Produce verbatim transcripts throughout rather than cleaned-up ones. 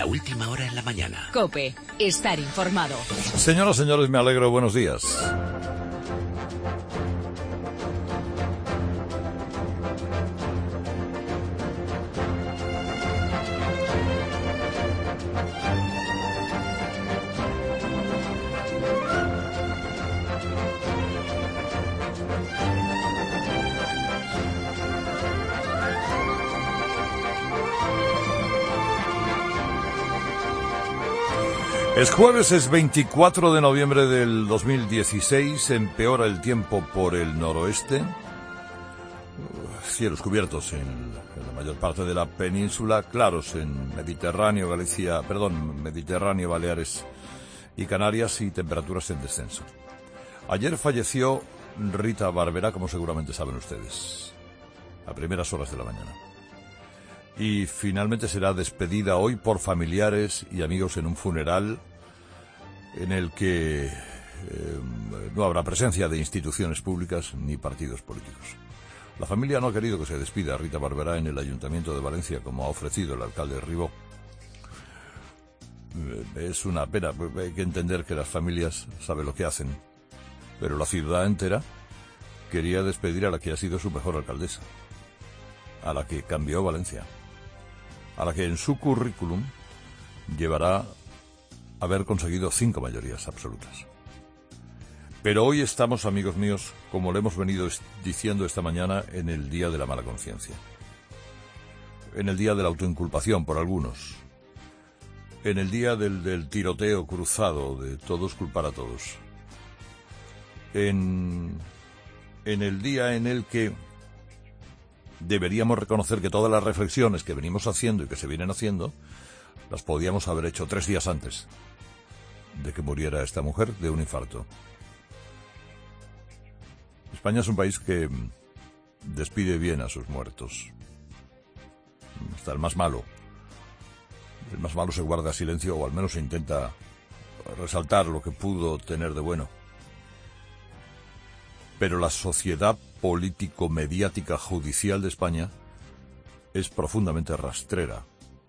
La última hora en la mañana. COPE. Estar informado. Señoras, señores, me alegro. Buenos días. Es jueves, es veinticuatro de noviembre del dos mil dieciséis, empeora el tiempo por el noroeste, cielos cubiertos en, en la mayor parte de la península, claros en Mediterráneo, Galicia, perdón, Mediterráneo, Baleares y Canarias, y temperaturas en descenso. Ayer falleció Rita Barberá, como seguramente saben ustedes, a primeras horas de la mañana. Y finalmente será despedida hoy por familiares y amigos en un funeral en el que eh, no habrá presencia de instituciones públicas ni partidos políticos. La familia no ha querido que se despida a Rita Barberá en el Ayuntamiento de Valencia, como ha ofrecido el alcalde Ribó. Eh, es una pena, hay que entender que las familias saben lo que hacen, pero la ciudad entera quería despedir a la que ha sido su mejor alcaldesa, a la que cambió Valencia, a la que en su currículum llevará haber conseguido cinco mayorías absolutas. Pero hoy estamos, amigos míos, como le hemos venido diciendo esta mañana, en el día de la mala conciencia, en el día de la autoinculpación por algunos, en el día del, del tiroteo cruzado, de todos culpar a todos, en, en el día en el que deberíamos reconocer que todas las reflexiones que venimos haciendo y que se vienen haciendo las podíamos haber hecho tres días antes de que muriera esta mujer de un infarto. España es un país que despide bien a sus muertos. Hasta el más malo. El más malo se guarda silencio, o al menos intenta resaltar lo que pudo tener de bueno. Pero la sociedad político-mediática judicial de España es profundamente rastrera,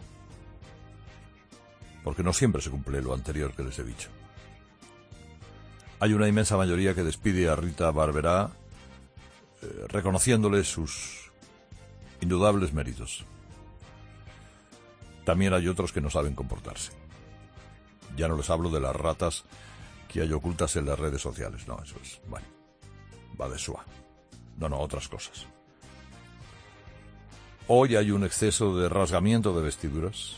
porque no siempre se cumple lo anterior que les he dicho. Hay una inmensa mayoría que despide a Rita Barberá eh, reconociéndole sus indudables méritos. También hay otros que no saben comportarse. Ya no les hablo de las ratas que hay ocultas en las redes sociales. No, eso es, bueno, va de suá. No, no, otras cosas. Hoy hay un exceso de rasgamiento de vestiduras,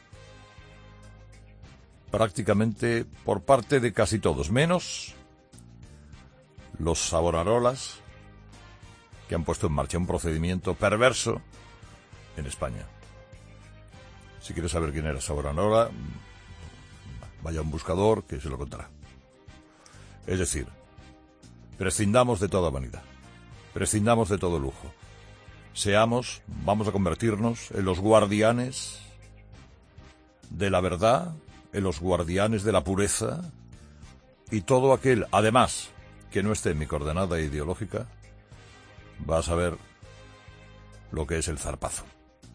prácticamente por parte de casi todos, menos los Savonarolas, que han puesto en marcha un procedimiento perverso en España. Si quieres saber quién era Savonarola, vaya a un buscador que se lo contará. Es decir, prescindamos de toda vanidad, prescindamos de todo lujo. Seamos, vamos a convertirnos en los guardianes de la verdad, en los guardianes de la pureza, y todo aquel, además, que no esté en mi coordenada ideológica, va a saber lo que es el zarpazo.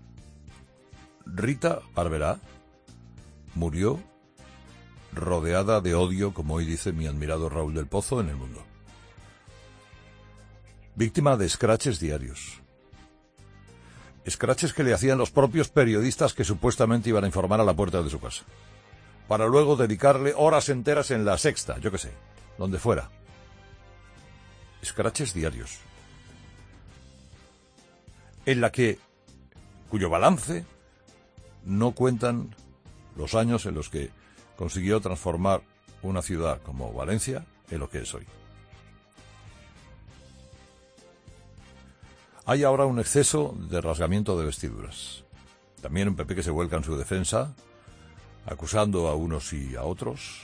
Rita Barberá murió rodeada de odio, como hoy dice mi admirado Raúl del Pozo, en el mundo. Víctima de escraches diarios. Escraches que le hacían los propios periodistas que supuestamente iban a informar a la puerta de su casa, para luego dedicarle horas enteras en La Sexta, yo qué sé, donde fuera. Escraches diarios, en la que, cuyo balance no cuentan los años en los que consiguió transformar una ciudad como Valencia en lo que es hoy. Hay ahora un exceso de rasgamiento de vestiduras. También un P P que se vuelca en su defensa, acusando a unos y a otros,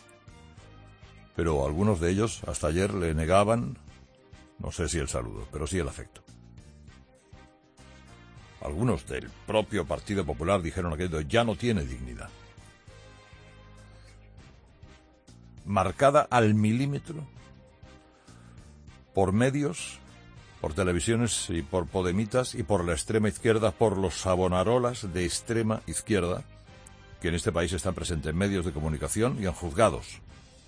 pero algunos de ellos hasta ayer le negaban, no sé si el saludo, pero sí el afecto. Algunos del propio Partido Popular dijeron aquello: ya no tiene dignidad. Marcada al milímetro por medios, por televisiones y por podemitas, y por la extrema izquierda, por los Savonarolas de extrema izquierda, que en este país están presentes en medios de comunicación y en juzgados.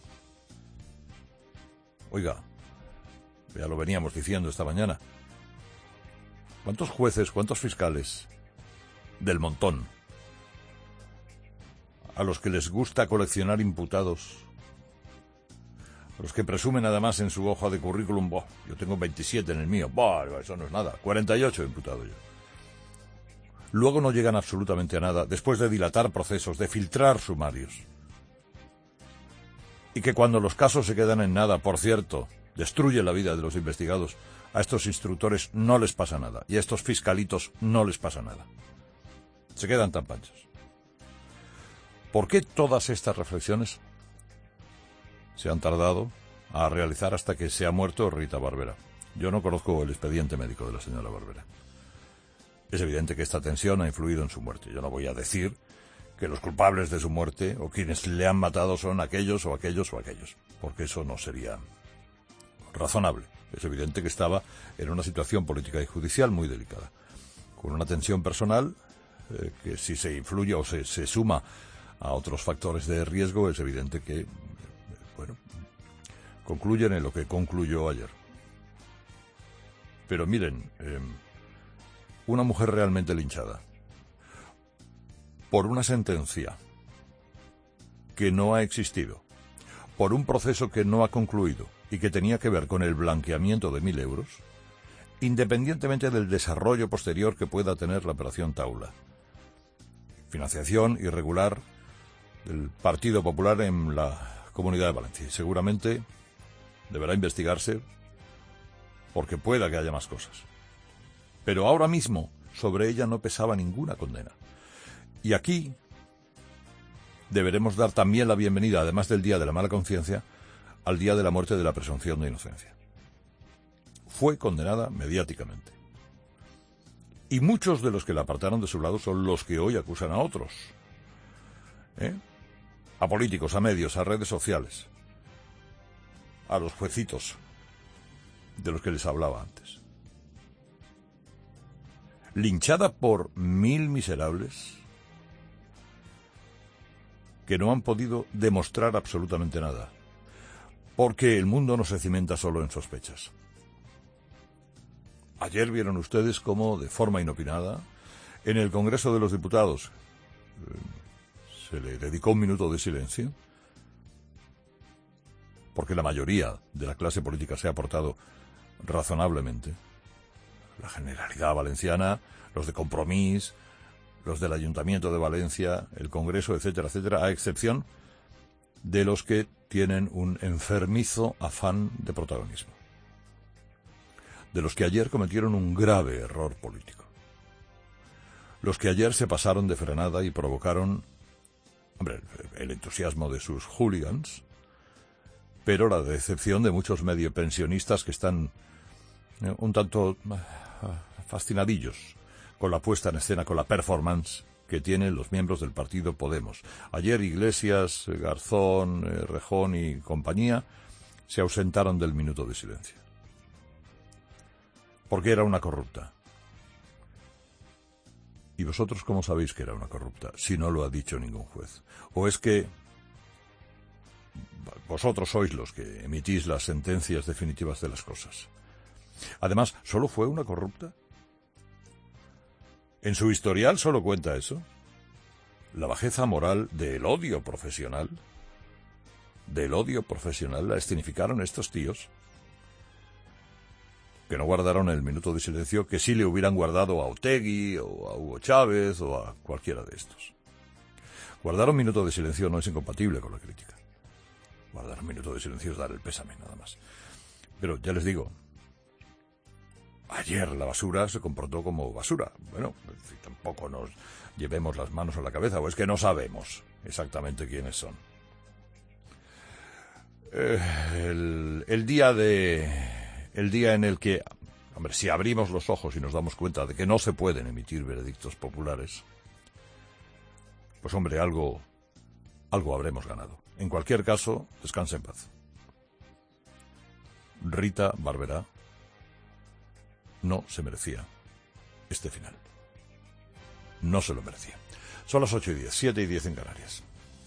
Oiga, ya lo veníamos diciendo esta mañana. ¿Cuántos jueces, cuántos fiscales del montón a los que les gusta coleccionar imputados, a los que presumen además en su hoja de currículum, boh, yo tengo veintisiete en el mío, boh, eso no es nada, cuarenta y ocho imputados yo? Luego no llegan absolutamente a nada después de dilatar procesos, de filtrar sumarios. Y que cuando los casos se quedan en nada, por cierto, destruye la vida de los investigados, a estos instructores no les pasa nada y a estos fiscalitos no les pasa nada. Se quedan tan panchos. ¿Por qué todas estas reflexiones se han tardado a realizar hasta que se ha muerto Rita Barberá? Yo no conozco el expediente médico de la señora Barberá. Es evidente que esta tensión ha influido en su muerte. Yo no voy a decir que los culpables de su muerte o quienes le han matado son aquellos o aquellos o aquellos, porque eso no sería razonable. Es evidente que estaba en una situación política y judicial muy delicada, con una tensión personal eh, que si se influye o se, se suma a otros factores de riesgo, es evidente que, eh, bueno, concluyen en lo que concluyó ayer. Pero miren, eh, una mujer realmente linchada por una sentencia que no ha existido, por un proceso que no ha concluido y que tenía que ver con el blanqueamiento de mil euros, independientemente del desarrollo posterior que pueda tener la operación Taula. Financiación irregular del Partido Popular en la Comunidad de Valencia. Y seguramente deberá investigarse porque pueda que haya más cosas. Pero ahora mismo sobre ella no pesaba ninguna condena. Y aquí deberemos dar también la bienvenida, además del Día de la Mala Conciencia, al Día de la Muerte de la Presunción de Inocencia. Fue condenada mediáticamente. Y muchos de los que la apartaron de su lado son los que hoy acusan a otros. ¿Eh? A políticos, a medios, a redes sociales, a los juecitos de los que les hablaba antes. Linchada por mil miserables que no han podido demostrar absolutamente nada, porque el mundo no se cimenta solo en sospechas. Ayer vieron ustedes cómo, de forma inopinada, en el Congreso de los Diputados eh, se le dedicó un minuto de silencio, porque la mayoría de la clase política se ha portado razonablemente. La Generalidad Valenciana, los de Compromís, los del Ayuntamiento de Valencia, el Congreso, etcétera, etcétera, a excepción de los que tienen un enfermizo afán de protagonismo. De los que ayer cometieron un grave error político. Los que ayer se pasaron de frenada y provocaron, hombre, el entusiasmo de sus hooligans, pero la decepción de muchos mediopensionistas que están eh, un tanto fascinadillos con la puesta en escena, con la performance que tienen los miembros del partido Podemos. Ayer Iglesias, Garzón, eh, Rejón y compañía se ausentaron del minuto de silencio. Porque era una corrupta. ¿Y vosotros cómo sabéis que era una corrupta, si no lo ha dicho ningún juez? ¿O es que vosotros sois los que emitís las sentencias definitivas de las cosas? Además, ¿solo fue una corrupta? En su historial solo cuenta eso. La bajeza moral del odio profesional. Del odio profesional la escenificaron estos tíos, que no guardaron el minuto de silencio que sí le hubieran guardado a Otegi, o a Hugo Chávez, o a cualquiera de estos. Guardar un minuto de silencio no es incompatible con la crítica. Guardar un minuto de silencio es dar el pésame, nada más. Pero ya les digo, ayer la basura se comportó como basura. Bueno, tampoco nos llevemos las manos a la cabeza, o es que no sabemos exactamente quiénes son. Eh, el, el día de... El día en el que, hombre, si abrimos los ojos y nos damos cuenta de que no se pueden emitir veredictos populares, pues hombre, algo, algo habremos ganado. En cualquier caso, descanse en paz. Rita Barberá no se merecía este final. No se lo merecía. Son las ocho y diez, siete y diez en Canarias.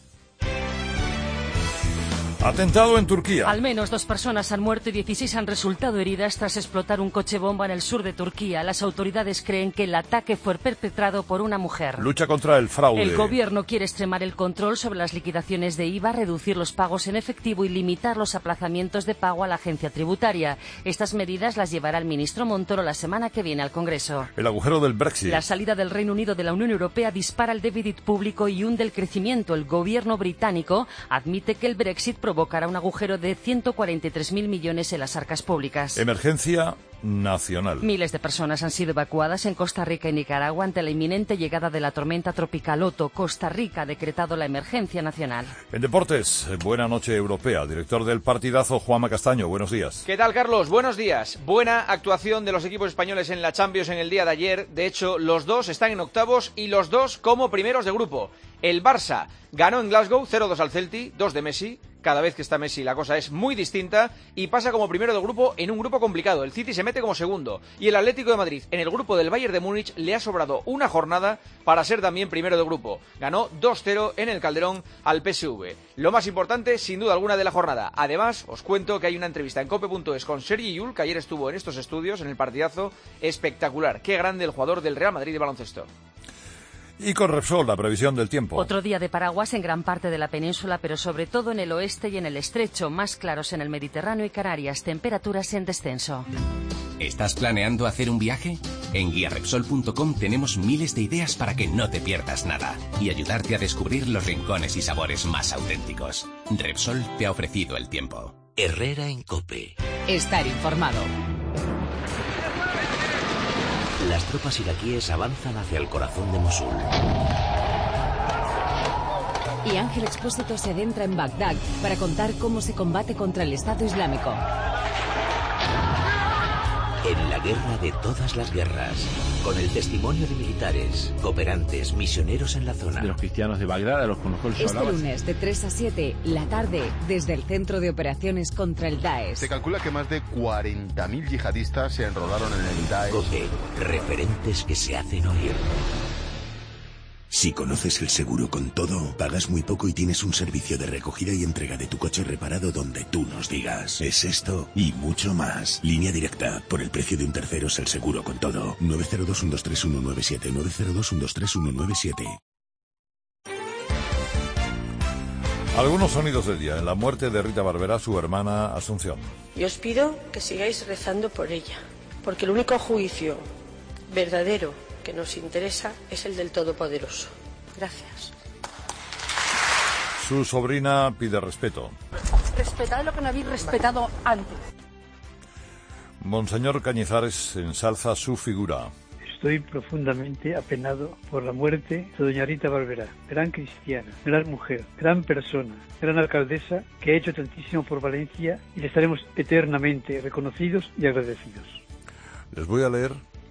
Atentado en Turquía. Al menos dos personas han muerto y dieciséis han resultado heridas tras explotar un coche bomba en el sur de Turquía. Las autoridades creen que el ataque fue perpetrado por una mujer. Lucha contra el fraude. El gobierno quiere extremar el control sobre las liquidaciones de I V A, reducir los pagos en efectivo y limitar los aplazamientos de pago a la agencia tributaria. Estas medidas las llevará el ministro Montoro la semana que viene al Congreso. El agujero del Brexit. La salida del Reino Unido de la Unión Europea dispara el déficit público y hunde el crecimiento. El gobierno británico admite que el Brexit provocará un agujero de ciento cuarenta y tres mil millones en las arcas públicas. Emergencia nacional. Miles de personas han sido evacuadas en Costa Rica y Nicaragua ante la inminente llegada de la tormenta tropical Otto. Costa Rica ha decretado la emergencia nacional. En deportes, buena noche europea. Director del partidazo, Juanma Castaño, buenos días. ¿Qué tal, Carlos? Buenos días. Buena actuación de los equipos españoles en la Champions en el día de ayer. De hecho, los dos están en octavos y los dos como primeros de grupo. El Barça ganó en Glasgow cero dos al Celtic, dos de Messi. Cada vez que está Messi la cosa es muy distinta y pasa como primero de grupo en un grupo complicado. El City se mete como segundo y el Atlético de Madrid en el grupo del Bayern de Múnich le ha sobrado una jornada para ser también primero de grupo. Ganó dos cero en el Calderón al P S V. Lo más importante, sin duda alguna, de la jornada. Además, os cuento que hay una entrevista en cope punto es con Sergi Llull, que ayer estuvo en estos estudios, en el partidazo. Espectacular. Qué grande el jugador del Real Madrid de baloncesto. Y con Repsol, la previsión del tiempo. Otro día de paraguas en gran parte de la península, pero sobre todo en el oeste y en el estrecho, más claros en el Mediterráneo y Canarias, temperaturas en descenso. ¿Estás planeando hacer un viaje? En guía repsol punto com tenemos miles de ideas para que no te pierdas nada y ayudarte a descubrir los rincones y sabores más auténticos. Repsol te ha ofrecido el tiempo. Herrera en COPE. Estar informado. Las tropas iraquíes avanzan hacia el corazón de Mosul. Y Ángel Expósito se adentra en Bagdad para contar cómo se combate contra el Estado Islámico. En la guerra de todas las guerras, con el testimonio de militares, cooperantes, misioneros en la zona. De los cristianos de Bagdad, de los que nosotros Este hablabas. lunes de tres a siete, la tarde, desde el Centro de Operaciones contra el Daesh. Se calcula que más de cuarenta mil yihadistas se enrolaron en el Daesh. COPE, referentes que se hacen oír. Si conoces el seguro con todo, pagas muy poco y tienes un servicio de recogida y entrega de tu coche reparado donde tú nos digas. Es esto y mucho más. Línea directa. Por el precio de un tercero es el seguro con todo. nueve cero dos, uno dos tres, uno nueve siete. nueve cero dos, uno dos tres, uno nueve siete. Algunos sonidos del día en la muerte de Rita Barberá, su hermana Asunción. Y os pido que sigáis rezando por ella, porque el único juicio verdadero que nos interesa es el del Todopoderoso. Gracias. Su sobrina pide respeto. Respetad lo que no habéis respetado antes. Monseñor Cañizares ensalza su figura. Estoy profundamente apenado por la muerte de doña Rita Barberá, gran cristiana, gran mujer, gran persona, gran alcaldesa que ha hecho tantísimo por Valencia y le estaremos eternamente reconocidos y agradecidos. Les voy a leer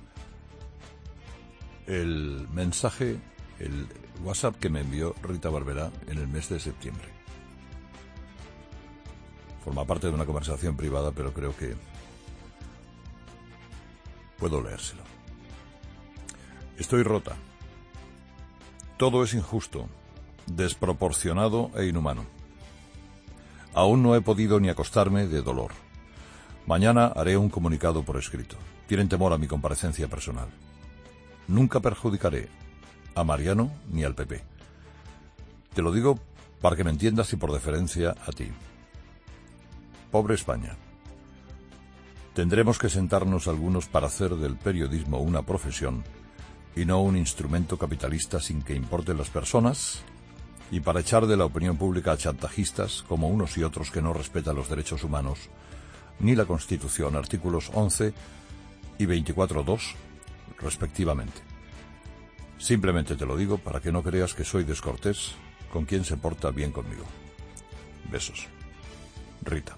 el mensaje, el WhatsApp que me envió Rita Barberá en el mes de septiembre. Forma parte de una conversación privada, pero creo que puedo leérselo. Estoy rota. Todo es injusto, desproporcionado e inhumano. Aún no he podido ni acostarme de dolor. Mañana haré un comunicado por escrito. Tienen temor a mi comparecencia personal. Nunca perjudicaré a Mariano ni al P P. Te lo digo para que me entiendas y por deferencia a ti. Pobre España. Tendremos que sentarnos algunos para hacer del periodismo una profesión y no un instrumento capitalista sin que importen las personas, y para echar de la opinión pública a chantajistas como unos y otros que no respetan los derechos humanos ni la Constitución, artículos once y veinticuatro punto dos, respectivamente. Simplemente te lo digo para que no creas que soy descortés con quien se porta bien conmigo. Besos. Rita.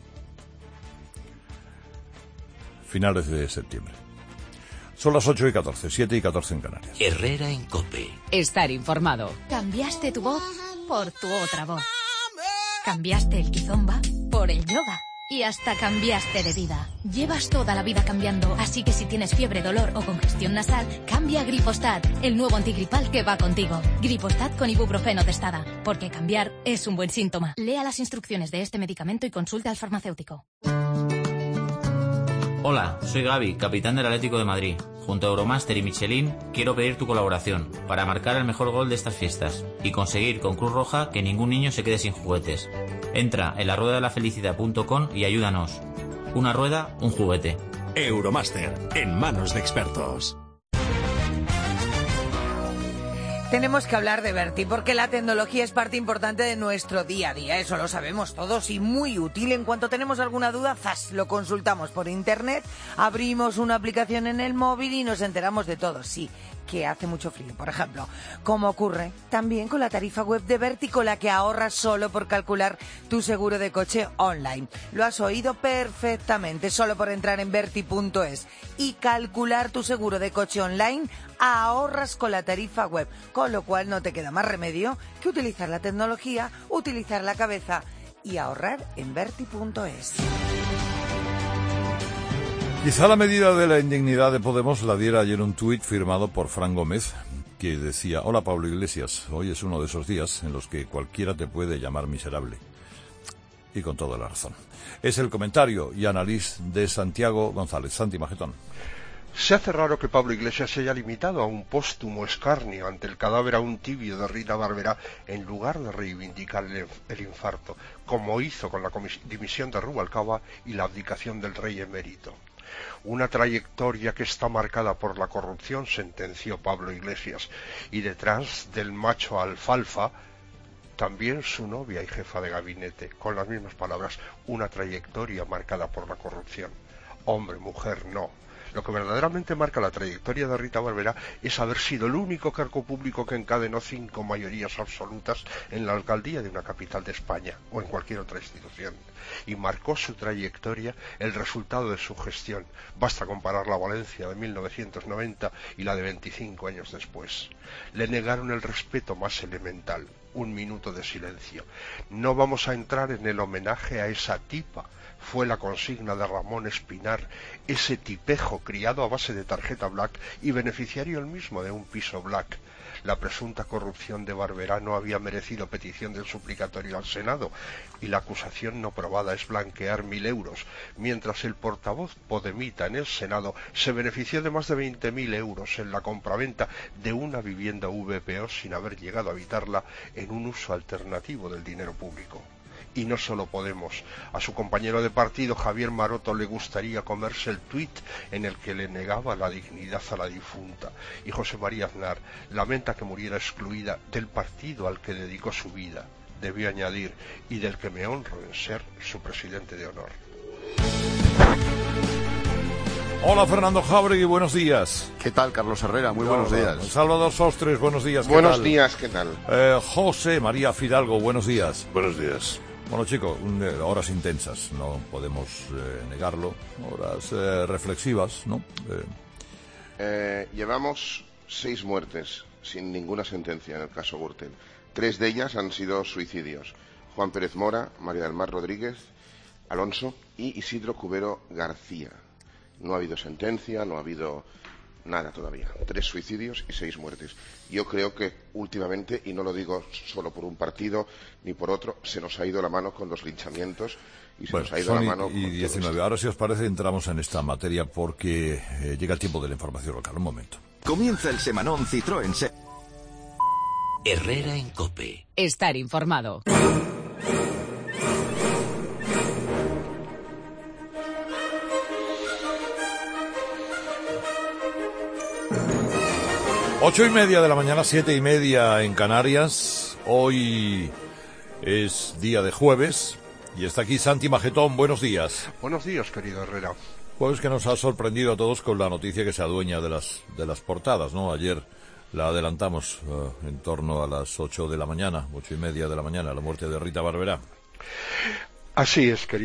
Finales de septiembre. Son las ocho y catorce, siete y catorce en Canarias. Herrera en COPE. Estar informado. Cambiaste tu voz por tu otra voz. Cambiaste el kizomba por el yoga. Y hasta cambiaste de vida. Llevas toda la vida cambiando, así que si tienes fiebre, dolor o congestión nasal, cambia a Gripostat, el nuevo antigripal que va contigo. Gripostat con ibuprofeno testada, porque cambiar es un buen síntoma. Lea las instrucciones de este medicamento y consulte al farmacéutico. Hola, soy Gaby, capitán del Atlético de Madrid. Junto a Euromaster y Michelin, quiero pedir tu colaboración para marcar el mejor gol de estas fiestas y conseguir con Cruz Roja que ningún niño se quede sin juguetes. Entra en la rueda de la felicidad punto com y ayúdanos. Una rueda, un juguete. Euromaster, en manos de expertos. Tenemos que hablar de Berti, porque la tecnología es parte importante de nuestro día a día, eso lo sabemos todos, y muy útil. En cuanto tenemos alguna duda, ¡zas!, lo consultamos por internet, abrimos una aplicación en el móvil y nos enteramos de todo. Sí, que hace mucho frío, por ejemplo, como ocurre también con la tarifa web de Berti, con la que ahorras solo por calcular tu seguro de coche online. Lo has oído perfectamente, solo por entrar en berti punto es y calcular tu seguro de coche online, ahorras con la tarifa web, con lo cual no te queda más remedio que utilizar la tecnología, utilizar la cabeza y ahorrar en berti punto es. Quizá la medida de la indignidad de Podemos la diera ayer un tuit firmado por Fran Gómez, que decía: hola Pablo Iglesias, hoy es uno de esos días en los que cualquiera te puede llamar miserable. Y con toda la razón. Es el comentario y análisis de Santiago González. Santi Magetón. Se hace raro que Pablo Iglesias se haya limitado a un póstumo escarnio ante el cadáver aún tibio de Rita Barberá, en lugar de reivindicar el, el infarto, como hizo con la dimisión de Rubalcaba y la abdicación del rey emérito. Una trayectoria que está marcada por la corrupción, sentenció Pablo Iglesias, y detrás del macho alfalfa, también su novia y jefa de gabinete, con las mismas palabras, una trayectoria marcada por la corrupción. Hombre, mujer, no. Lo que verdaderamente marca la trayectoria de Rita Barberá es haber sido el único cargo público que encadenó cinco mayorías absolutas en la alcaldía de una capital de España o en cualquier otra institución. Y marcó su trayectoria el resultado de su gestión. Basta comparar la Valencia de mil novecientos noventa y la de veinticinco años después. Le negaron el respeto más elemental. Un minuto de silencio. No vamos a entrar en el homenaje a esa tipa. Fue la consigna de Ramón Espinar, ese tipejo criado a base de tarjeta black y beneficiario él mismo de un piso black. La presunta corrupción de Barberá no había merecido petición del suplicatorio al Senado, y la acusación no probada es blanquear mil euros, mientras el portavoz podemita en el Senado se benefició de más de veinte mil euros en la compraventa de una vivienda V P O sin haber llegado a habitarla en un uso alternativo del dinero público. Y no solo Podemos. A su compañero de partido, Javier Maroto, le gustaría comerse el tuit en el que le negaba la dignidad a la difunta. Y José María Aznar lamenta que muriera excluida del partido al que dedicó su vida. Debió añadir, y del que me honro en ser su presidente de honor. Hola Fernando Jáuregui, buenos días. ¿Qué tal, Carlos Herrera? Muy buenos días. Salvador Sostres, buenos días. ¿Qué buenos tal? días, ¿qué tal? Eh, José María Fidalgo, buenos días. Buenos días. Bueno, chicos, eh, horas intensas, no podemos eh, negarlo, horas eh, reflexivas, ¿no? Eh. Eh, llevamos seis muertes sin ninguna sentencia en el caso Gürtel. Tres de ellas han sido suicidios. Juan Pérez Mora, María del Mar Rodríguez, Alonso y Isidro Cubero García. No ha habido sentencia, no ha habido nada todavía. Tres suicidios y seis muertes. Yo creo que últimamente, y no lo digo solo por un partido ni por otro, se nos ha ido la mano con los linchamientos y se bueno, nos ha ido la mano y con diecinueve. Ahora, si os parece, entramos en esta materia porque eh, llega el tiempo de la información local. Un momento. Comienza el semanón Citroën. Se... Herrera en COPE. Estar informado. Ocho y media de la mañana, siete y media en Canarias. Hoy es día de jueves y está aquí Santi Magetón. Buenos días. Buenos días, querido Herrera. Jueves que nos ha sorprendido a todos con la noticia que se adueña de las de las portadas, ¿no? Ayer la adelantamos uh, en torno a las ocho de la mañana, ocho y media de la mañana, la muerte de Rita Barberá. Así es, querido.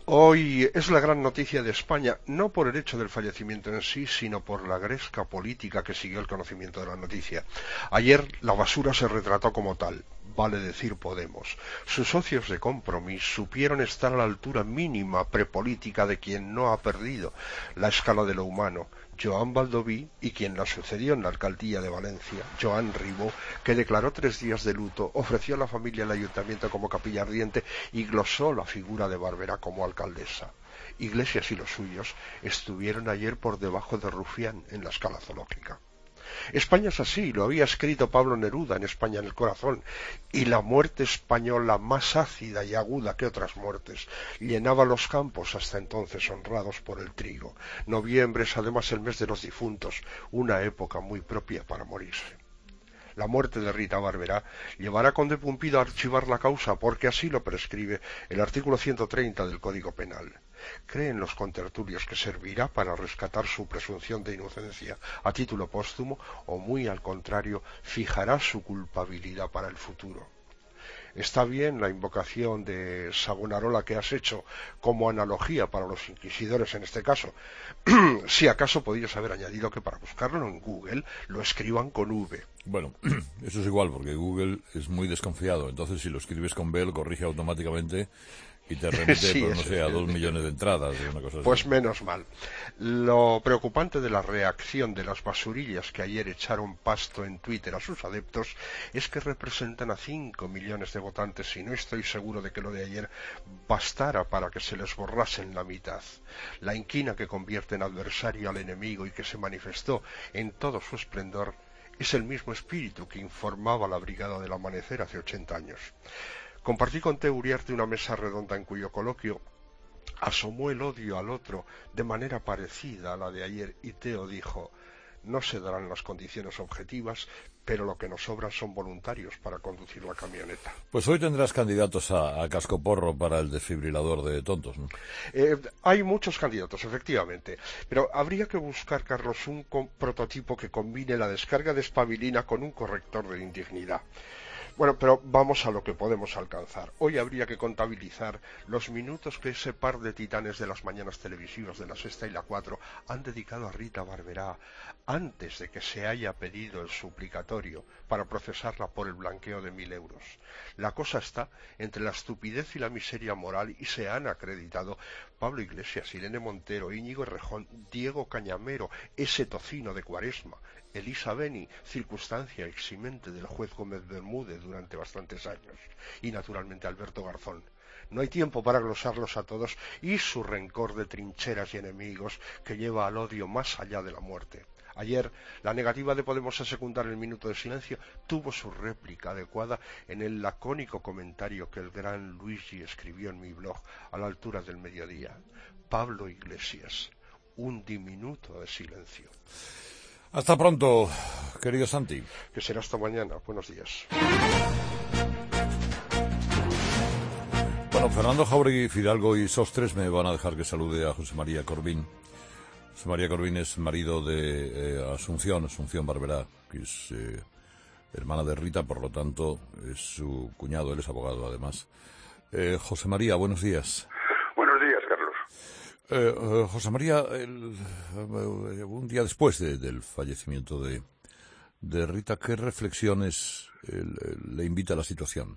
Hoy es la gran noticia de España, no por el hecho del fallecimiento en sí, sino por la gresca política que siguió el conocimiento de la noticia. Ayer la basura se retrató como tal, vale decir Podemos. Sus socios de Compromís supieron estar a la altura mínima prepolítica de quien no ha perdido la escala de lo humano, Joan Baldoví, y quien la sucedió en la alcaldía de Valencia, Joan Ribó, que declaró tres días de luto, ofreció a la familia el ayuntamiento como capilla ardiente y glosó la figura de Barberá como alcaldesa. Iglesias y los suyos estuvieron ayer por debajo de Rufián en la escala zoológica. España es así, lo había escrito Pablo Neruda en España en el corazón, y la muerte española, más ácida y aguda que otras muertes, llenaba los campos hasta entonces honrados por el trigo. Noviembre es además el mes de los difuntos, una época muy propia para morirse. La muerte de Rita Barberá llevará a Conde Pumpido a archivar la causa, porque así lo prescribe el artículo ciento treinta del Código Penal. Creen los contertulios que servirá para rescatar su presunción de inocencia a título póstumo, o muy al contrario, fijará su culpabilidad para el futuro. Está bien la invocación de Savonarola que has hecho como analogía para los inquisidores en este caso. Si acaso podrías haber añadido que para buscarlo en Google lo escriban con V. Bueno, eso es igual, porque Google es muy desconfiado. Entonces, si lo escribes con B, lo corrige automáticamente y te remite, sí, pues, no sé, a dos millones de entradas. Una cosa pues así. Menos mal. Lo preocupante de la reacción de las basurillas que ayer echaron pasto en Twitter a sus adeptos es que representan a cinco millones de votantes, y no estoy seguro de que lo de ayer bastara para que se les borrase en la mitad. La inquina que convierte en adversario al enemigo y que se manifestó en todo su esplendor es el mismo espíritu que informaba la Brigada del Amanecer hace ochenta años. Compartí con Teo Uriarte una mesa redonda en cuyo coloquio asomó el odio al otro de manera parecida a la de ayer, y Teo dijo: no se darán las condiciones objetivas, pero lo que nos sobran son voluntarios para conducir la camioneta. Pues hoy tendrás candidatos a, a cascoporro para el desfibrilador de tontos, ¿no? Eh, hay muchos candidatos, efectivamente, pero habría que buscar, Carlos, un prototipo que combine la descarga de espabilina con un corrector de indignidad. Bueno, pero vamos a lo que podemos alcanzar. Hoy habría que contabilizar los minutos que ese par de titanes de las mañanas televisivas de la Sexta y la Cuatro han dedicado a Rita Barberá antes de que se haya pedido el suplicatorio para procesarla por el blanqueo de mil euros. La cosa está entre la estupidez y la miseria moral, y se han acreditado Pablo Iglesias, Irene Montero, Íñigo Errejón, Diego Cañamero, ese tocino de Cuaresma, Elisa Beni, circunstancia eximente del juez Gómez Bermúdez durante bastantes años, y naturalmente Alberto Garzón. No hay tiempo para glosarlos a todos y su rencor de trincheras y enemigos que lleva al odio más allá de la muerte. Ayer, la negativa de Podemos a secundar el minuto de silencio tuvo su réplica adecuada en el lacónico comentario que el gran Luigi escribió en mi blog a la altura del mediodía. Pablo Iglesias, un diminuto de silencio. Hasta pronto, querido Santi. Que será hasta mañana. Buenos días. Bueno, Fernando Jáuregui, Fidalgo y Sostres me van a dejar que salude a José María Corbín. José María Corbín es marido de eh, Asunción, Asunción Barberá, que es eh, hermana de Rita, por lo tanto es su cuñado, él es abogado además. Eh, José María, buenos días. Buenos días, Carlos. Eh, eh, José María, el, eh, un día después de, del fallecimiento de, de Rita, ¿qué reflexiones eh, le invita a la situación?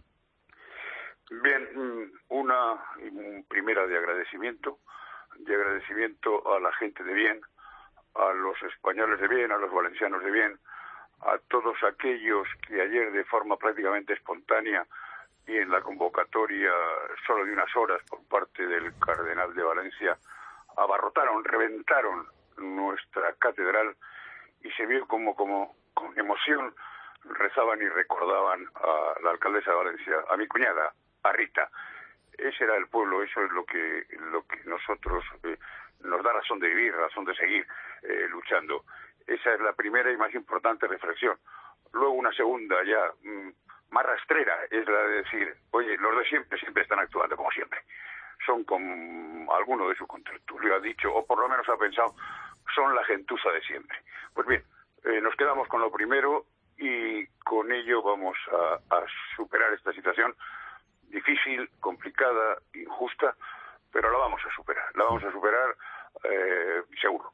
Bien, una primera de agradecimiento, de agradecimiento a la gente de bien, a los españoles de bien, a los valencianos de bien, a todos aquellos que ayer de forma prácticamente espontánea y en la convocatoria solo de unas horas por parte del cardenal de Valencia abarrotaron, reventaron nuestra catedral, y se vio como, como con emoción rezaban y recordaban a la alcaldesa de Valencia, a mi cuñada, a Rita. Ese era el pueblo, eso es lo que lo que nosotros eh, nos da razón de vivir, razón de seguir eh, luchando. Esa es la primera y más importante reflexión. Luego una segunda ya mmm, más rastrera es la de decir, oye, los de siempre siempre están actuando como siempre. Son como alguno de su contertulio ha dicho, o por lo menos ha pensado, son la gentuza de siempre. Pues bien, eh, nos quedamos con lo primero y con ello vamos a, a superar esta situación difícil, complicada, injusta, pero la vamos a superar, la vamos a superar eh, seguro.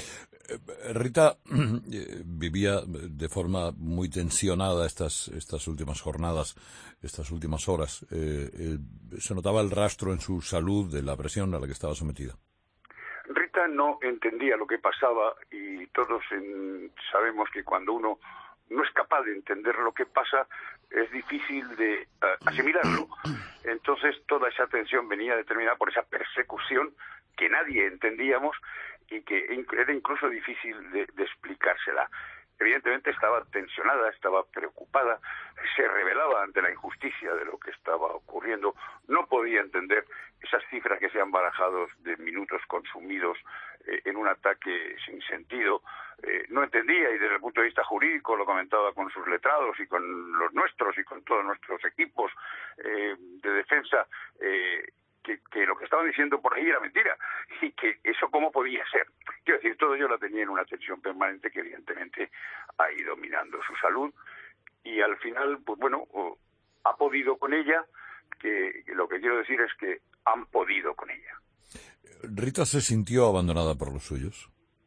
Rita vivía de forma muy tensionada estas estas últimas jornadas, estas últimas horas. Eh, eh, ¿Se notaba el rastro en su salud de la presión a la que estaba sometida? Rita no entendía lo que pasaba y todos en, sabemos que cuando uno no es capaz de entender lo que pasa es difícil de uh, asimilarlo. Entonces toda esa tensión venía determinada por esa persecución que nadie entendíamos y que era incluso difícil de, de explicársela. Evidentemente estaba tensionada, estaba preocupada, se rebelaba ante la injusticia de lo que estaba ocurriendo, no podía entender esas cifras que se han barajado de minutos consumidos eh, en un ataque sin sentido, eh, no entendía, y desde el punto de vista jurídico lo comentaba con sus letrados y con los nuestros y con todos nuestros equipos eh, de defensa, eh, Que, que lo que estaban diciendo por ahí era mentira, y que eso cómo podía ser. Quiero decir, todo ello la tenía en una tensión permanente que evidentemente ha ido minando su salud, y al final, pues bueno, ha podido con ella, que, que lo que quiero decir es que han podido con ella. ¿Rita se sintió abandonada por los suyos?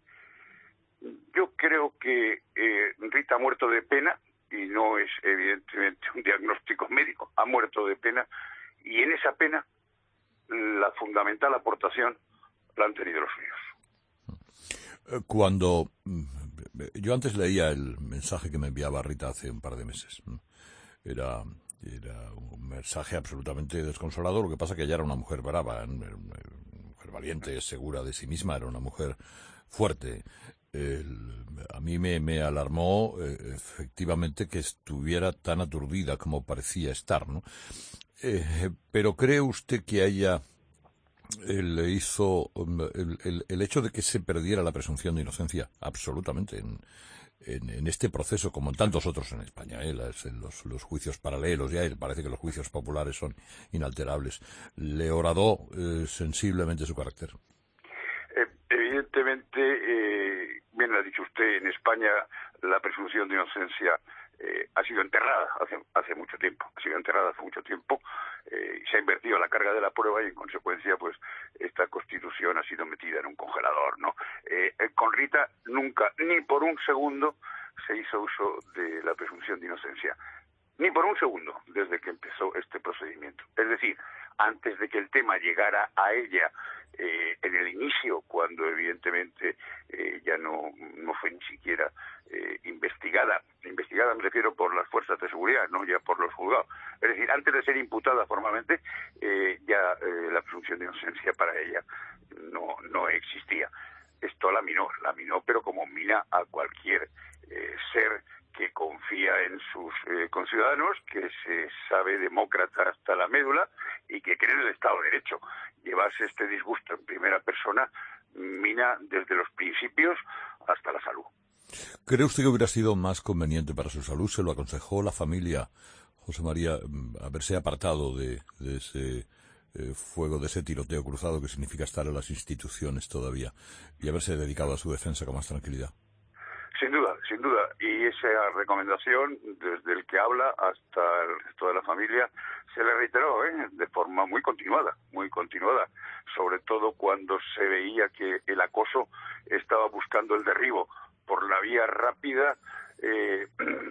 Yo creo que eh, Rita ha muerto de pena, y no es evidentemente un diagnóstico médico, ha muerto de pena, y en esa pena la fundamental aportación la han tenido los suyos. Cuando yo antes leía el mensaje que me enviaba Rita hace un par de meses, era, era un mensaje absolutamente desconsolador. Lo que pasa que ella era una mujer brava, era una mujer valiente, segura de sí misma, era una mujer fuerte. El, a mí me, me alarmó eh, efectivamente que estuviera tan aturdida como parecía estar, ¿no? Eh, pero ¿cree usted que haya eh, le hizo el, el, el hecho de que se perdiera la presunción de inocencia absolutamente en, en, en este proceso, como en tantos otros en España, eh, las, en los, los juicios paralelos, ya él parece que los juicios populares son inalterables, le horadó eh, sensiblemente su carácter? Eh, evidentemente, eh, bien lo ha dicho usted, en España la presunción de inocencia Eh, ha sido enterrada hace, hace mucho tiempo, ha sido enterrada hace mucho tiempo, eh, y se ha invertido la carga de la prueba, y en consecuencia pues esta Constitución ha sido metida en un congelador, ¿no? Eh, eh, con Rita nunca, ni por un segundo, se hizo uso de la presunción de inocencia, ni por un segundo, desde que empezó este procedimiento. Es decir, antes de que el tema llegara a ella, eh, en el inicio, cuando evidentemente eh, ya no, no fue ni siquiera eh, investigada, investigada me refiero por las fuerzas de seguridad, no ya por los juzgados. Es decir, antes de ser imputada formalmente, eh, ya eh, la presunción de inocencia para ella no, no existía. Esto la minó, la minó, pero como mina a cualquier eh, ser que confía en sus eh, conciudadanos, que se sabe demócrata hasta la médula y que cree en el Estado de Derecho. Llevarse este disgusto en primera persona mina desde los principios hasta la salud. ¿Cree usted que hubiera sido más conveniente para su salud? ¿Se lo aconsejó la familia, José María, haberse apartado de, de ese eh, fuego, de ese tiroteo cruzado que significa estar en las instituciones todavía, y haberse dedicado a su defensa con más tranquilidad? Sin duda, sin duda. Y esa recomendación, desde el que habla hasta el resto de la familia, se le reiteró ¿eh? de forma muy continuada, muy continuada. Sobre todo cuando se veía que el acoso estaba buscando el derribo por la vía rápida eh,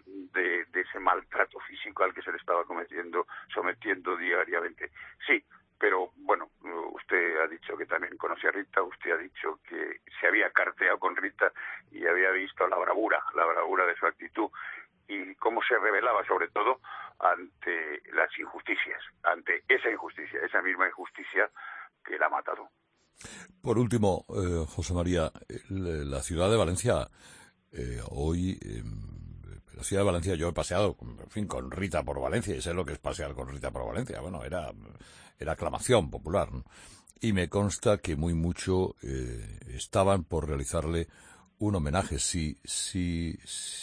de, de ese maltrato físico al que se le estaba cometiendo, sometiendo diariamente. Sí, pero bueno, usted ha dicho que también conocía a Rita, usted ha dicho que se había carteado con Rita y había visto la bravura, la bravura de su actitud y cómo se rebelaba sobre todo ante las injusticias, ante esa injusticia, esa misma injusticia que la ha matado. Por último, eh, José María, la ciudad de Valencia, eh, hoy, eh, la ciudad de Valencia, yo he paseado, en fin, con Rita por Valencia, y sé lo que es pasear con Rita por Valencia, bueno, era, era aclamación popular, ¿no? Y me consta que muy mucho eh, estaban por realizarle un homenaje. Si, si,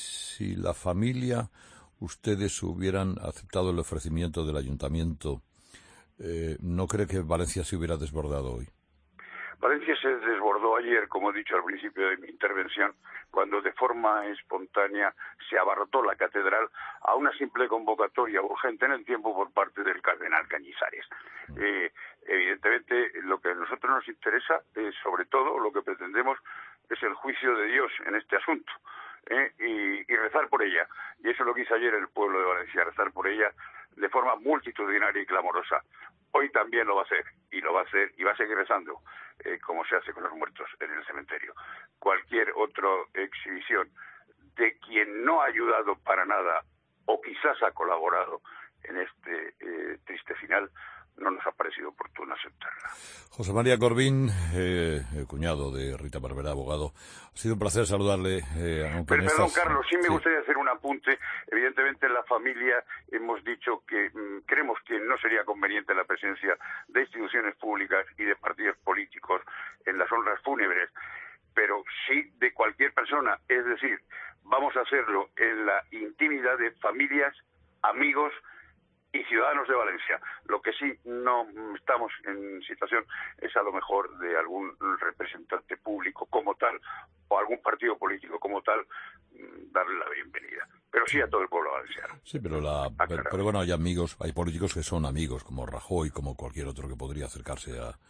si la familia, ustedes hubieran aceptado el ofrecimiento del ayuntamiento, eh, ¿no cree que Valencia se hubiera desbordado hoy? Valencia se desbordó ayer, como he dicho al principio de mi intervención, cuando de forma espontánea se abarrotó la catedral a una simple convocatoria urgente en el tiempo por parte del cardenal Cañizares. Eh, evidentemente, lo que a nosotros nos interesa, eh, sobre todo, lo que pretendemos es el juicio de Dios en este asunto. ¿eh? Y, y rezar por ella. Y eso es lo que hizo ayer el pueblo de Valencia, rezar por ella de forma multitudinaria y clamorosa. Hoy también lo va a hacer, y lo va a hacer, y va a seguir rezando, eh, como se hace con los muertos en el cementerio. Cualquier otra exhibición de quien no ha ayudado para nada, o quizás ha colaborado en este eh, triste final, no nos ha parecido oportuno aceptarla. José María Corbín, eh, el cuñado de Rita Barberá, abogado, ha sido un placer saludarle. Eh, Pero, perdón, estas... Carlos, sí me sí. gustaría hacer un apunte. Evidentemente, en la familia hemos dicho que mmm, creemos que no sería conveniente la presencia de instituciones públicas y de partidos políticos en las honras fúnebres, pero sí de cualquier persona. Es decir, vamos a hacerlo en la intimidad de familias, amigos y ciudadanos de Valencia. Lo que sí no estamos en situación es a lo mejor de algún representante público como tal o algún partido político como tal darle la bienvenida, pero sí a todo el pueblo valenciano. Sí, pero la Ah, pero, pero bueno, hay amigos, hay políticos que son amigos, como Rajoy, como cualquier otro que podría acercarse a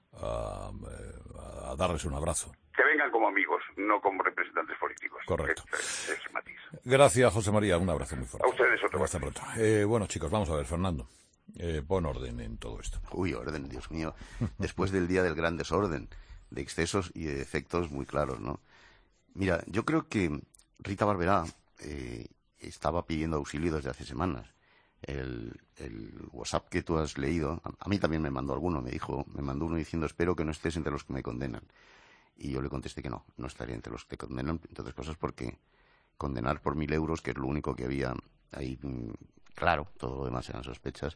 a, a darles un abrazo. Que vengan como amigos, no como representantes políticos. Correcto. Es, es matiz. Gracias, José María, un abrazo muy fuerte. A ustedes otro. Hasta pronto. Eh, bueno, chicos, vamos a ver, Fernando. Eh, pon orden en todo esto. Uy, orden, Dios mío. Después del día del gran desorden, de excesos y de defectos muy claros, ¿no? Mira, yo creo que Rita Barberá eh, estaba pidiendo auxilio desde hace semanas. El, el WhatsApp que tú has leído, a, a mí también me mandó alguno, me dijo, me mandó uno diciendo, espero que no estés entre los que me condenan. Y yo le contesté que no, no estaría entre los que condenan, entre otras cosas porque condenar por mil euros, que es lo único que había ahí, claro, todo lo demás eran sospechas,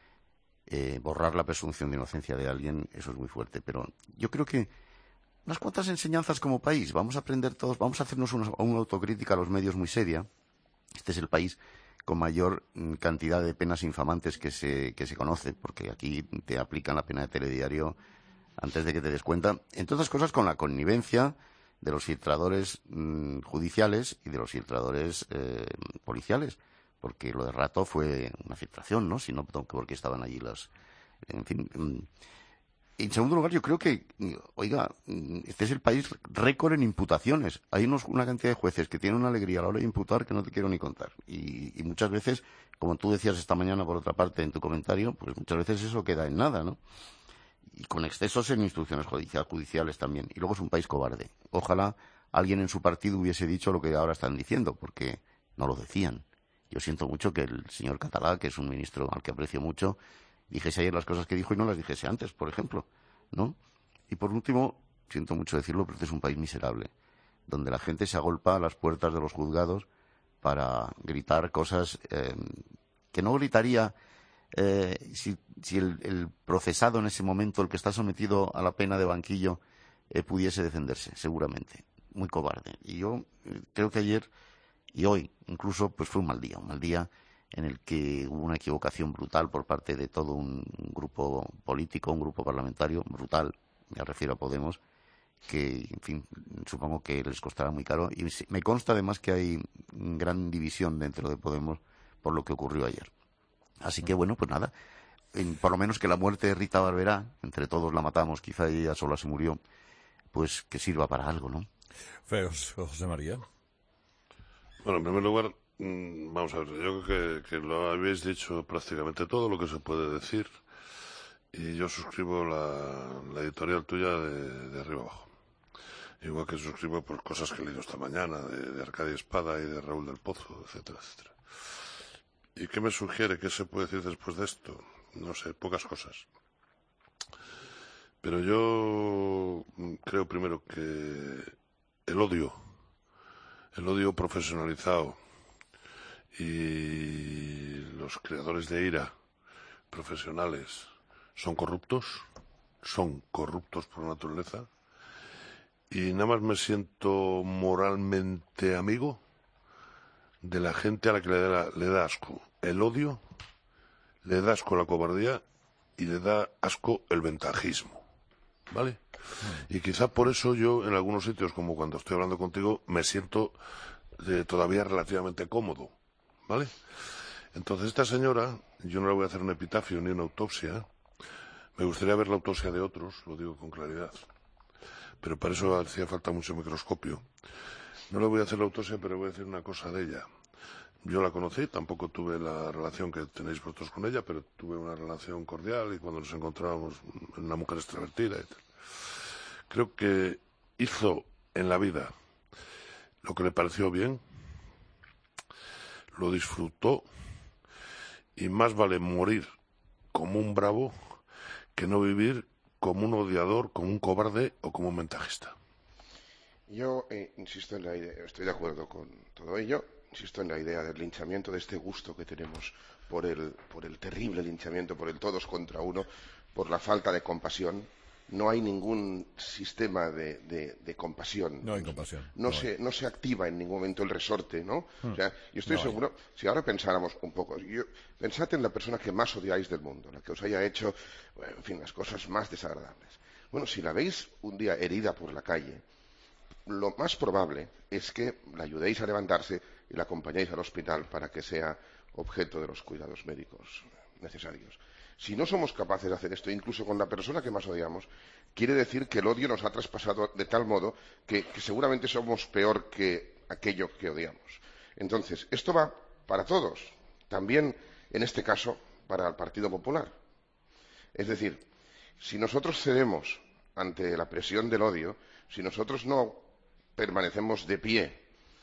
eh, borrar la presunción de inocencia de alguien, eso es muy fuerte. Pero yo creo que unas cuantas enseñanzas como país, vamos a aprender todos, vamos a hacernos una, una autocrítica a los medios muy seria. Este es el país con mayor cantidad de penas infamantes que se, que se conoce, porque aquí te aplican la pena de telediario antes de que te des cuenta, entre otras cosas con la connivencia de los filtradores mmm, judiciales y de los filtradores eh, policiales, porque lo de Rato fue una filtración, ¿no? Si no, porque estaban allí las... En fin... Mmm. En segundo lugar, yo creo que, oiga, este es el país récord en imputaciones. Hay unos, una cantidad de jueces que tienen una alegría a la hora de imputar que no te quiero ni contar. Y, y muchas veces, como tú decías esta mañana por otra parte en tu comentario, pues muchas veces eso queda en nada, ¿no? Y con excesos en instituciones judiciales, judiciales también. Y luego es un país cobarde. Ojalá alguien en su partido hubiese dicho lo que ahora están diciendo, porque no lo decían. Yo siento mucho que el señor Catalá, que es un ministro al que aprecio mucho, dijese ayer las cosas que dijo y no las dijese antes, por ejemplo, ¿no? Y por último, siento mucho decirlo, pero este es un país miserable, donde la gente se agolpa a las puertas de los juzgados para gritar cosas eh, que no gritaría eh, si, si el, el procesado en ese momento, el que está sometido a la pena de banquillo, eh, pudiese defenderse, seguramente. Muy cobarde. Y yo eh, creo que ayer y hoy, incluso, pues fue un mal día, un mal día en el que hubo una equivocación brutal por parte de todo un grupo político, un grupo parlamentario, brutal, me refiero a Podemos, que, en fin, supongo que les costará muy caro. Y me consta además que hay gran división dentro de Podemos por lo que ocurrió ayer. Así que, bueno, pues nada, en, por lo menos que la muerte de Rita Barberá, entre todos la matamos, quizá ella sola se murió, pues que sirva para algo, ¿no? Feos, José María. Bueno, en primer lugar, vamos a ver, yo creo que, que lo habéis dicho prácticamente todo lo que se puede decir y yo suscribo la, la editorial tuya de, de arriba abajo. Igual que suscribo por cosas que he leído esta mañana de, de Arcadia Espada y de Raúl del Pozo, etcétera, etcétera. ¿Y qué me sugiere? ¿Qué se puede decir después de esto? No sé, pocas cosas. Pero yo creo primero que el odio, el odio profesionalizado y los creadores de ira profesionales son corruptos, son corruptos por naturaleza, y nada más me siento moralmente amigo de la gente a la que le da, le da asco el odio, le da asco la cobardía y le da asco el ventajismo, ¿vale? Y quizá por eso yo, en algunos sitios, como cuando estoy hablando contigo, me siento eh, todavía relativamente cómodo, ¿vale? Entonces, esta señora, yo no le voy a hacer un epitafio ni una autopsia. Me gustaría ver la autopsia de otros, lo digo con claridad. Pero para eso hacía falta mucho microscopio. No le voy a hacer la autopsia, pero voy a decir una cosa de ella. Yo la conocí, tampoco tuve la relación que tenéis vosotros con ella, pero tuve una relación cordial y cuando nos encontrábamos, una mujer extrovertida y tal. Creo que hizo en la vida lo que le pareció bien, lo disfrutó y más vale morir como un bravo que no vivir como un odiador, como un cobarde o como un ventajista. Yo eh, insisto en la idea, estoy de acuerdo con todo ello, insisto en la idea del linchamiento, de este gusto que tenemos por el, por el terrible linchamiento, por el todos contra uno, por la falta de compasión. No hay ningún sistema de, de, de compasión. No hay compasión. No, no, se, hay. no se activa en ningún momento el resorte, ¿no? Hmm. O sea, yo estoy no seguro, hay. si ahora pensáramos un poco, yo, pensad en la persona que más odiáis del mundo, la que os haya hecho, bueno, en fin, las cosas más desagradables. Bueno, si la veis un día herida por la calle, lo más probable es que la ayudéis a levantarse y la acompañéis al hospital para que sea objeto de los cuidados médicos necesarios. Si no somos capaces de hacer esto, incluso con la persona que más odiamos, quiere decir que el odio nos ha traspasado de tal modo que, que seguramente somos peor que aquello que odiamos. Entonces, esto va para todos, también en este caso para el Partido Popular. Es decir, si nosotros cedemos ante la presión del odio, si nosotros no permanecemos de pie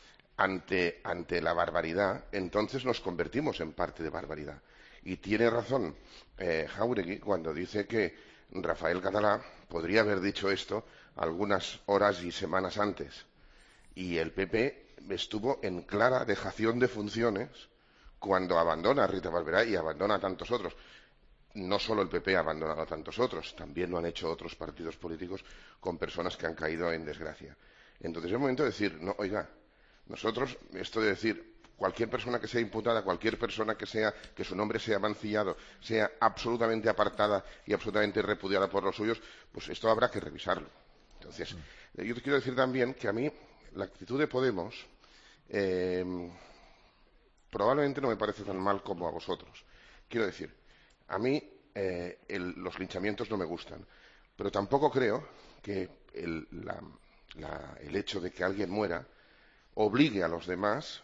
ante, ante la barbaridad, entonces nos convertimos en parte de barbaridad. Y tiene razón eh, Jáuregui cuando dice que Rafael Catalá podría haber dicho esto algunas horas y semanas antes. Y el P P estuvo en clara dejación de funciones cuando abandona a Rita Barberá y abandona a tantos otros. No solo el P P ha abandonado a tantos otros, también lo han hecho otros partidos políticos con personas que han caído en desgracia. Entonces es el momento de decir, no, oiga, nosotros, esto de decir, cualquier persona que sea imputada, cualquier persona que sea que su nombre sea mancillado, sea absolutamente apartada y absolutamente repudiada por los suyos, pues esto habrá que revisarlo. Entonces, eh, yo te quiero decir también que a mí la actitud de Podemos eh, probablemente no me parece tan mal como a vosotros. Quiero decir, a mí eh, el, los linchamientos no me gustan, pero tampoco creo que el, la, la, el hecho de que alguien muera obligue a los demás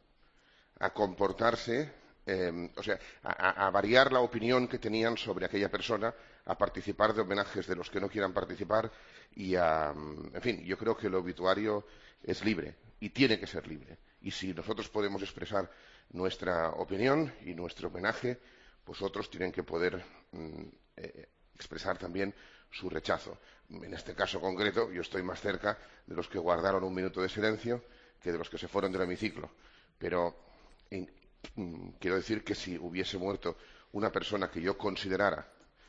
a comportarse, eh, o sea, a, a variar la opinión que tenían sobre aquella persona, a participar de homenajes de los que no quieran participar y a, en fin, yo creo que el obituario es libre y tiene que ser libre. Y si nosotros podemos expresar nuestra opinión y nuestro homenaje, pues otros tienen que poder mm, eh, expresar también su rechazo. En este caso concreto, yo estoy más cerca de los que guardaron un minuto de silencio que de los que se fueron del hemiciclo. Pero en, mm, quiero decir que si hubiese muerto una persona que yo considerara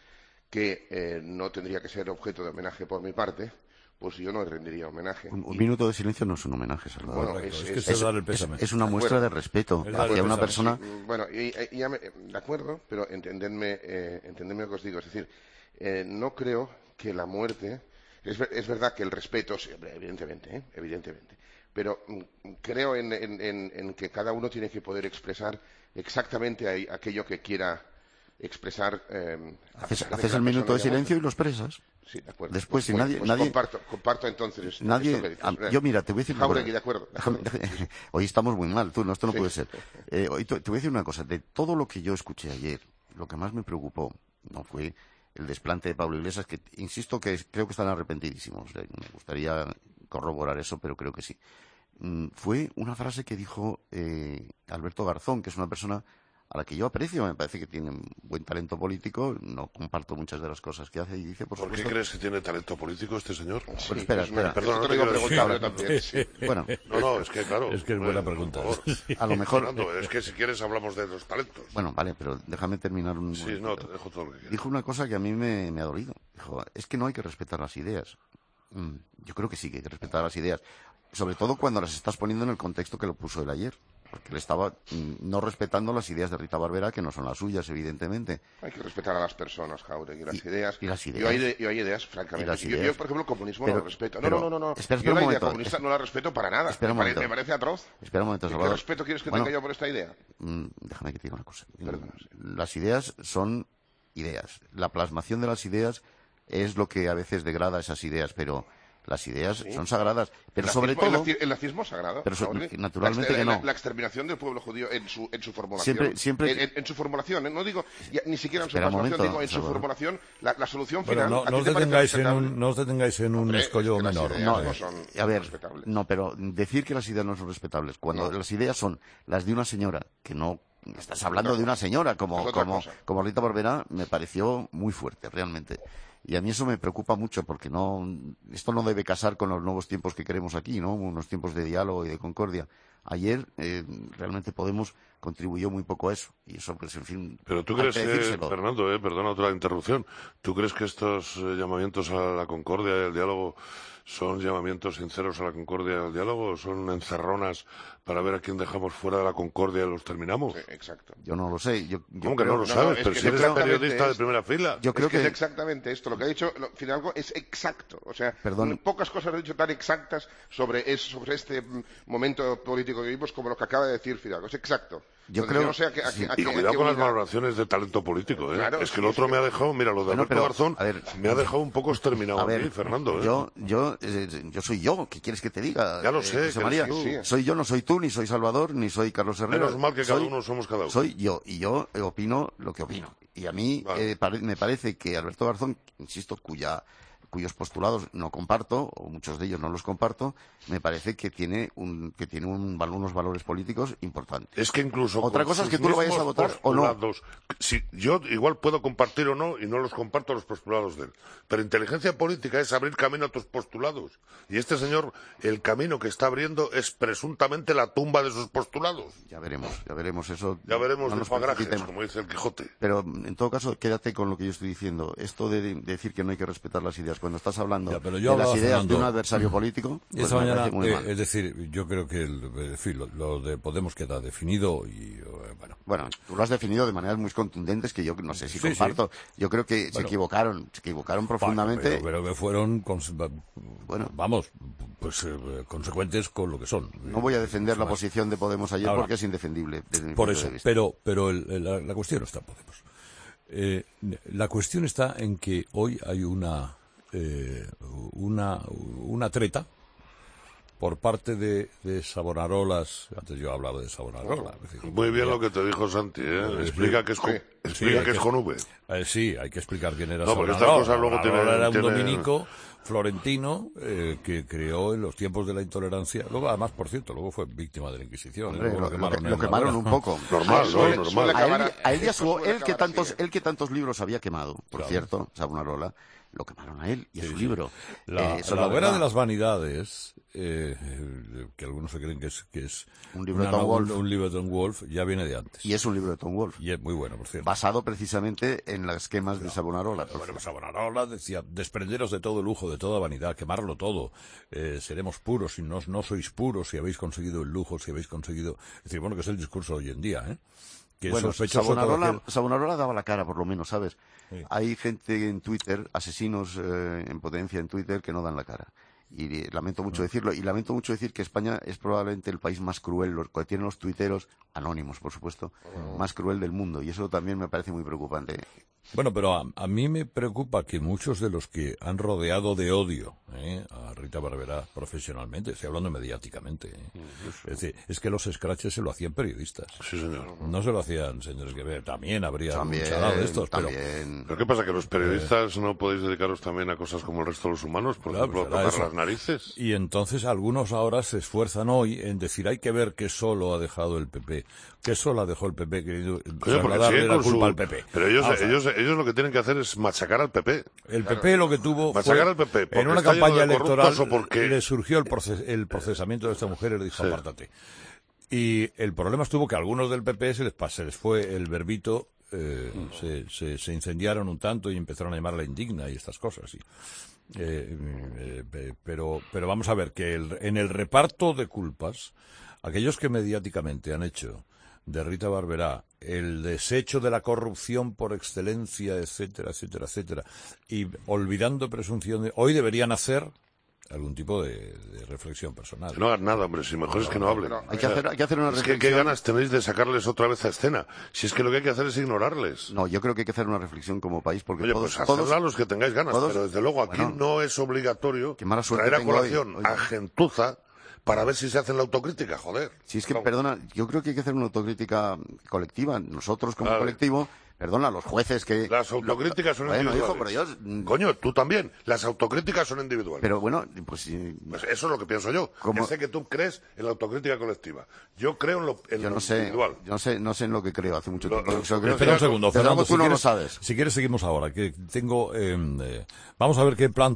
que eh, no tendría que ser objeto de homenaje por mi parte, pues yo no le rendiría homenaje. Un, un y... minuto de silencio no es un homenaje, Salvador. Bueno, es, es, es, es, es, es, es una muestra de respeto hacia una persona. Sí, bueno, y, y ya me, de acuerdo, pero entendedme, eh, entendedme lo que os digo. Es decir, eh, no creo que la muerte. Es, es verdad que el respeto, sí, evidentemente, ¿eh? evidentemente. Pero mm, creo en, en, en, en que cada uno tiene que poder expresar exactamente ahí, aquello que quiera expresar. Eh, haces haces el minuto de silencio y lo expresas. Sí, de acuerdo. Después, si pues, nadie, pues nadie... Comparto, comparto entonces. Nadie... Esto que dices. Yo, mira, te voy a decir... Jáuregui, de acuerdo. De acuerdo. Hoy estamos muy mal, tú, no, esto no sí. puede ser. Eh, hoy te, te voy a decir una cosa. De todo lo que yo escuché ayer, lo que más me preocupó no fue el desplante de Pablo Iglesias, que insisto que creo que están arrepentidísimos. Eh, me gustaría corroborar eso, pero creo que sí. Mm, fue una frase que dijo eh, Alberto Garzón, que es una persona a la que yo aprecio, me parece que tiene buen talento político, no comparto muchas de las cosas que hace y dice, por, ¿Por supuesto... qué crees que tiene talento político este señor? Sí, bueno, espera, espera. Perdón, no te digo preguntable también. Sí. Bueno, no, no, es que claro. Es que es buena pregunta. A lo mejor... Fernando, es que si quieres hablamos de los talentos. Bueno, vale, pero déjame terminar un... Sí, no, te dejo todo lo que quieras. Dijo una cosa que a mí me, me ha dolido. Dijo, es que no hay que respetar las ideas. Mm, yo creo que sí que hay que respetar las ideas. Sobre todo cuando las estás poniendo en el contexto que lo puso él ayer. porque él estaba mm, no respetando las ideas de Rita Barberá, que no son las suyas, evidentemente. Hay que respetar a las personas, Jauregui, y las y, ideas. Y las ideas. Yo hay, de, yo hay ideas, francamente. Las ideas. Yo, yo, por ejemplo, el comunismo pero, no lo respeto. No, pero, no, no, no. Espera, espera yo un la momento, idea comunista es, no la respeto para nada. Espera un me, momento. pare, me parece atroz. Espera un momento, Salvador. ¿Qué respeto quieres que bueno, tenga yo por esta idea? Mmm, déjame que te diga una cosa. Perdona, sí. Las ideas son ideas. La plasmación de las ideas es lo que a veces degrada esas ideas, pero las ideas sí. son sagradas, pero el sobre nazismo, todo... El, nazismo, el nazismo es sagrado. Pero so, naturalmente la, que no. La, la exterminación del pueblo judío en su, en su formulación. Siempre, siempre... En, en, en su formulación, ¿eh? No digo ya, ni siquiera en su Espera plasmación, momento, digo en su Salvador. formulación, la, la solución bueno, final... No, no, os detengáis en un, no os detengáis en un Hombre, escollo es que menor. No, no son a ver, respetables. No, pero decir que las ideas no son respetables, cuando no. las ideas son las de una señora, que no... Estás hablando de una señora como, como, como Rita Barberá, me pareció muy fuerte, realmente. Y a mí eso me preocupa mucho porque no, esto no debe casar con los nuevos tiempos que queremos aquí, ¿no? Unos tiempos de diálogo y de concordia. Ayer eh, realmente Podemos contribuyó muy poco a eso. Y eso, pues, en fin... Pero tú crees que, Fernando, eh, perdona otra interrupción, ¿tú crees que estos eh, llamamientos a la concordia y al diálogo son llamamientos sinceros a la concordia y al diálogo o son encerronas para ver a quién dejamos fuera de la concordia y los terminamos? Sí, exacto. Yo no lo sé. Yo, yo ¿Cómo que creo... no lo sabes? No, no, pero si eres periodista es... de primera fila. Yo creo es que, que es exactamente esto. Lo que ha dicho Fidalgo es exacto. O sea, Perdón. pocas cosas he dicho tan exactas sobre, es, sobre este momento político que vivimos como lo que acaba de decir Fidalgo. Es exacto. Yo Entonces, creo... yo no sé a qué, a qué, a y qué, cuidado a qué con las unidad... valoraciones de talento político, ¿eh? Claro, es que sí, el otro es que... me ha dejado, mira, lo de bueno, Alberto pero, Garzón a ver, me ha dejado un poco exterminado a a ver, mí, Fernando. ¿eh? Yo, yo, eh, yo soy yo, ¿qué quieres que te diga? Ya lo eh, sé, José que María, eres tú. soy yo, no soy tú, ni soy Salvador, ni soy Carlos Herrera. Menos mal que cada soy, uno somos cada uno. Soy yo, y yo eh, opino lo que opino. Y a mí vale. eh, pare, me parece que Alberto Garzón, insisto, cuya cuyos postulados no comparto, o muchos de ellos no los comparto, me parece que tiene un que tiene un, unos valores políticos importantes. Es que incluso otra cosa es que tú lo vayas a votar o no. Si, yo igual puedo compartir o no, y no los comparto los postulados de él. Pero inteligencia política es abrir camino a tus postulados. Y este señor, el camino que está abriendo es presuntamente la tumba de sus postulados. Ya veremos, ya veremos eso. Ya veremos no de fagrajes, como dice el Quijote. Pero, en todo caso, quédate con lo que yo estoy diciendo. Esto de, de decir que no hay que respetar las ideas, cuando estás hablando ya, pero de yo las ideas Fernando, de un adversario político, pues esta mañana, muy eh, mal. es decir, yo creo que el, en fin, lo, lo de Podemos queda definido y, eh, bueno. Bueno, tú lo has definido de maneras muy contundentes que yo no sé si sí, comparto. Sí. Yo creo que bueno, se equivocaron, se equivocaron profundamente. Pero, pero que fueron, bueno, vamos, pues eh, consecuentes con lo que son. No voy a defender la posición de Podemos ayer Ahora, porque es indefendible desde mi por punto eso, de vista. pero, pero el, la, la cuestión no está en Podemos. Eh, la cuestión está en que hoy hay una eh, una una treta por parte de, de Savonarolas. Antes yo hablaba de Savonarola. Muy bien lo que te dijo Santi, ¿eh? Explica que es con, sí, explica sí, que es con V. Eh, sí, hay que explicar quién era no, Savonarola. Estas cosas luego tiene, era un tiene... dominico florentino eh, que creó en los tiempos de la intolerancia. Luego, además, por cierto, luego fue víctima de la Inquisición. Hombre, ¿eh? Lo, lo quemaron, lo, lo quemaron un poco. Normal, ¿no? Suele, Normal. Suele acabar, a él, a él, ya su, él, que tantos, así, ¿eh? él que tantos libros había quemado, por claro. cierto, Savonarola, lo quemaron a él y a sí, su sí. libro. La, eh, la hoguera de las vanidades, eh, que algunos se creen que es, que es un libro una, de Tom Wolfe. Un, un libro de Tom Wolfe, ya viene de antes. Y es un libro de Tom Wolfe. Y es muy bueno, por cierto. Basado precisamente en las quemas no, de Savonarola. Bueno, bueno, Savonarola decía, desprenderos de todo lujo, de toda vanidad, quemarlo todo. Eh, seremos puros, si no, no sois puros, si habéis conseguido el lujo, si habéis conseguido... Es decir, bueno, que es el discurso hoy en día, ¿eh? Que bueno, Savonarola, que... Savonarola daba la cara, por lo menos, ¿sabes? Sí. Hay gente en Twitter, asesinos eh, en potencia en Twitter, que no dan la cara. Y eh, lamento mucho decirlo. Y lamento mucho decir que España es probablemente el país más cruel, los que tienen los tuiteros, anónimos, por supuesto, oh. más cruel del mundo. Y eso también me parece muy preocupante. Bueno, pero a, a mí me preocupa que muchos de los que han rodeado de odio ¿eh? a Rita Barberá profesionalmente, estoy hablando mediáticamente, ¿eh? es decir, es que los scratches se lo hacían periodistas. Sí, señor. No se lo hacían señores que ver, también habría también, un chalado de estos, también. pero... ¿Pero qué pasa, que los periodistas eh, no podéis dedicaros también a cosas como el resto de los humanos? Por claro, ejemplo, pues a tocar eso. las narices. Y entonces algunos ahora se esfuerzan hoy en decir, hay que ver qué solo ha dejado el P P, qué solo ha dejado el P P, querido, Oye, darle la culpa su... al P P. Pero ellos, Vamos ellos, ellos lo que tienen que hacer es machacar al P P. El P P lo que tuvo machacar fue, al P P, en una campaña electoral, porque... le surgió el, proces, el procesamiento de esta mujer y le dijo, sí. apártate. Y el problema estuvo que a algunos del P P se les, se les fue el verbito, eh, mm. se, se, se incendiaron un tanto y empezaron a llamarla indigna y estas cosas. Y, eh, eh, pero, pero vamos a ver que el, en el reparto de culpas aquellos que mediáticamente han hecho de Rita Barberá el desecho de la corrupción por excelencia, etcétera, etcétera, etcétera, y olvidando presunción de... Hoy deberían hacer algún tipo de, de reflexión personal. Que no hagan nada, hombre, si mejor es que no hablen. Hay que hacer, hay que hacer una es reflexión. que qué ganas tenéis de sacarles otra vez a escena. Si es que lo que hay que hacer es ignorarles. No, yo creo que hay que hacer una reflexión como país, porque Oye, todos... pues todos hacedla los que tengáis ganas, todos, pero desde luego aquí bueno, no es obligatorio traer a colación hoy, a gentuza para ver si se hace la autocrítica, joder. Si es que, Vamos. perdona, yo creo que hay que hacer una autocrítica colectiva. Nosotros como Vale. colectivo, perdona, los jueces que... Las autocríticas son bueno, individuales. hijo, pero yo... Coño, tú también. Las autocríticas son individuales. Pero bueno, pues... Sí, pues eso es lo que pienso yo. ¿Cómo? Ya sé que tú crees en la autocrítica colectiva. Yo creo en lo, en yo lo no sé, individual. yo no sé, no sé en lo que creo hace mucho Lo- tiempo. lo- Yo creo Espera que- un segundo, desde Fernando, luego tú si no quieres, lo sabes. si quieres seguimos ahora, que tengo... eh, eh, vamos a ver qué plan